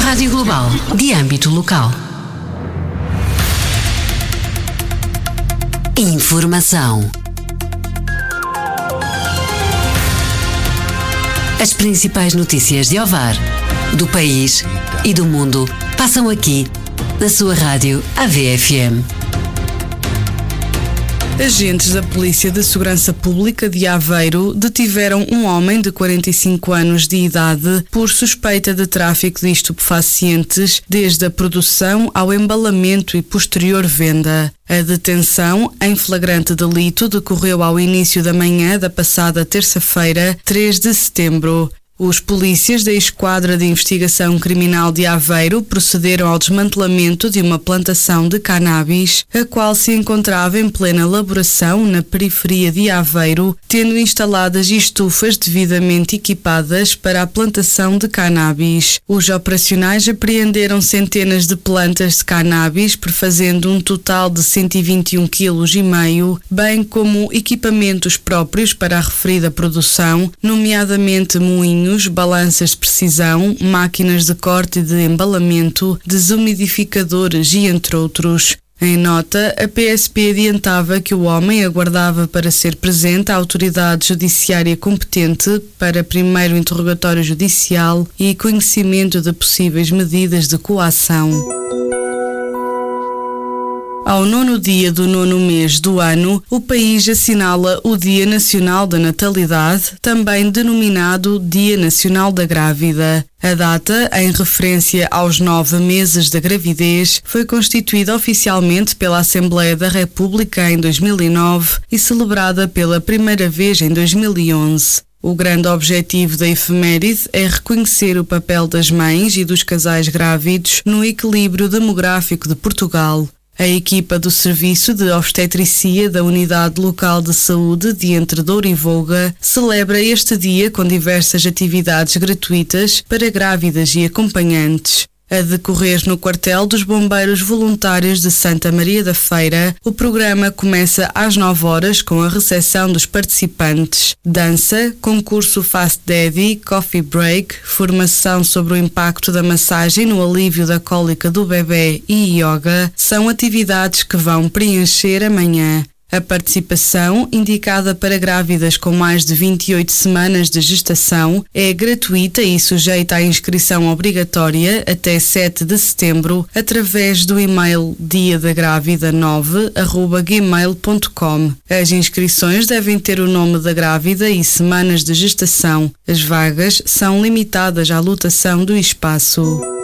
Rádio Global, de âmbito local. Informação. As principais notícias de Ovar, do país e do mundo passam aqui, na sua rádio AVFM. Agentes da Polícia de Segurança Pública de Aveiro detiveram um homem de 45 anos de idade por suspeita de tráfico de estupefacientes, desde a produção ao embalamento e posterior venda. A detenção, em flagrante delito, decorreu ao início da manhã da passada terça-feira, 3 de setembro. Os polícias da Esquadra de Investigação Criminal de Aveiro procederam ao desmantelamento de uma plantação de cannabis, a qual se encontrava em plena elaboração na periferia de Aveiro, tendo instaladas estufas devidamente equipadas para a plantação de cannabis. Os operacionais apreenderam centenas de plantas de cannabis, prefazendo um total de 121,5 kg, bem como equipamentos próprios para a referida produção, nomeadamente moinhos, balanças de precisão, máquinas de corte e de embalamento, desumidificadores e entre outros. Em nota, a PSP adiantava que o homem aguardava para ser presente à autoridade judiciária competente para primeiro interrogatório judicial e conhecimento de possíveis medidas de coação. Ao 9º dia do 9º mês do ano, o país assinala o Dia Nacional da Natalidade, também denominado Dia Nacional da Grávida. A data, em referência aos 9 meses da gravidez, foi constituída oficialmente pela Assembleia da República em 2009 e celebrada pela primeira vez em 2011. O grande objetivo da efeméride é reconhecer o papel das mães e dos casais grávidos no equilíbrio demográfico de Portugal. A equipa do Serviço de Obstetricia da Unidade Local de Saúde de Entre Douro e Voga celebra este dia com diversas atividades gratuitas para grávidas e acompanhantes. A decorrer no quartel dos Bombeiros Voluntários de Santa Maria da Feira, o programa começa às 9 horas com a recepção dos participantes. Dança, concurso Fast Daddy, coffee break, formação sobre o impacto da massagem no alívio da cólica do bebê e yoga são atividades que vão preencher a manhã. A participação, indicada para grávidas com mais de 28 semanas de gestação, é gratuita e sujeita à inscrição obrigatória até 7 de setembro através do e-mail diadagrávida9@gmail.com. As inscrições devem ter o nome da grávida e semanas de gestação. As vagas são limitadas à lotação do espaço.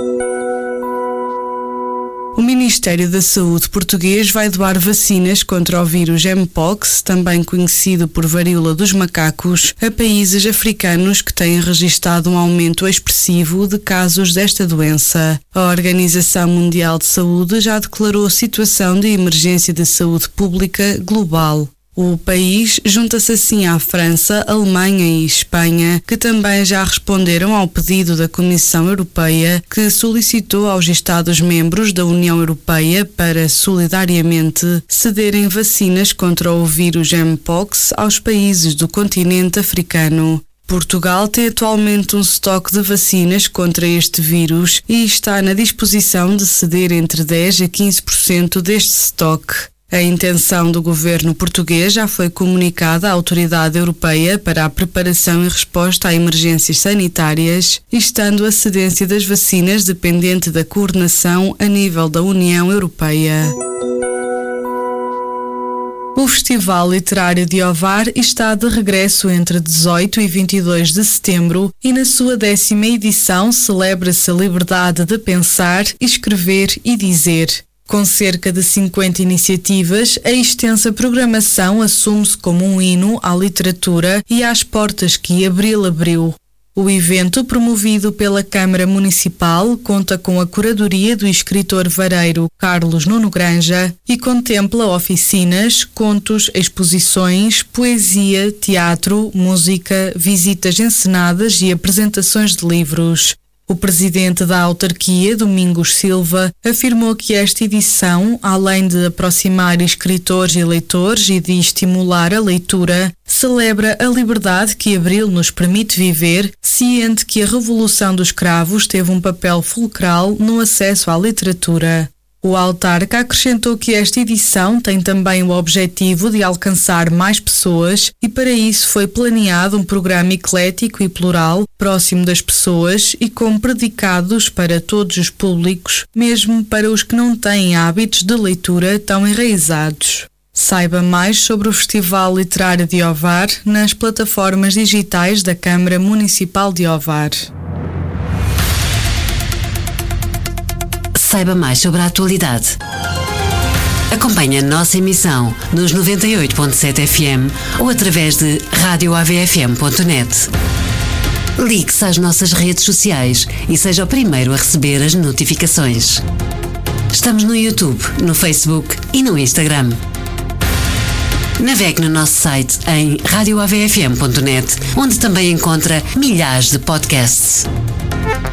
O Ministério da Saúde português vai doar vacinas contra o vírus Mpox, também conhecido por varíola dos macacos, a países africanos que têm registado um aumento expressivo de casos desta doença. A Organização Mundial de Saúde já declarou situação de emergência de saúde pública global. O país junta-se assim à França, Alemanha e Espanha, que também já responderam ao pedido da Comissão Europeia, que solicitou aos Estados-membros da União Europeia para, solidariamente, cederem vacinas contra o vírus Mpox aos países do continente africano. Portugal tem atualmente um estoque de vacinas contra este vírus e está na disposição de ceder entre 10% a 15% deste estoque. A intenção do governo português já foi comunicada à Autoridade Europeia para a preparação e resposta a emergências sanitárias, estando a cedência das vacinas dependente da coordenação a nível da União Europeia. O Festival Literário de Ovar está de regresso entre 18 e 22 de setembro e na sua 10ª edição celebra-se a liberdade de pensar, escrever e dizer. Com cerca de 50 iniciativas, a extensa programação assume-se como um hino à literatura e às portas que Abril abriu. O evento, promovido pela Câmara Municipal, conta com a curadoria do escritor vareiro Carlos Nuno Granja e contempla oficinas, contos, exposições, poesia, teatro, música, visitas encenadas e apresentações de livros. O presidente da autarquia, Domingos Silva, afirmou que esta edição, além de aproximar escritores e leitores e de estimular a leitura, celebra a liberdade que Abril nos permite viver, ciente que a Revolução dos Cravos teve um papel fulcral no acesso à literatura. O autarca acrescentou que esta edição tem também o objetivo de alcançar mais pessoas e para isso foi planeado um programa eclético e plural, próximo das pessoas e com predicados para todos os públicos, mesmo para os que não têm hábitos de leitura tão enraizados. Saiba mais sobre o Festival Literário de Ovar nas plataformas digitais da Câmara Municipal de Ovar. Saiba mais sobre a atualidade. Acompanhe a nossa emissão nos 98.7 FM ou através de radioavfm.net. Ligue-se às nossas redes sociais e seja o primeiro a receber as notificações. Estamos no YouTube, no Facebook e no Instagram. Navegue no nosso site em radioavfm.net, onde também encontra milhares de podcasts.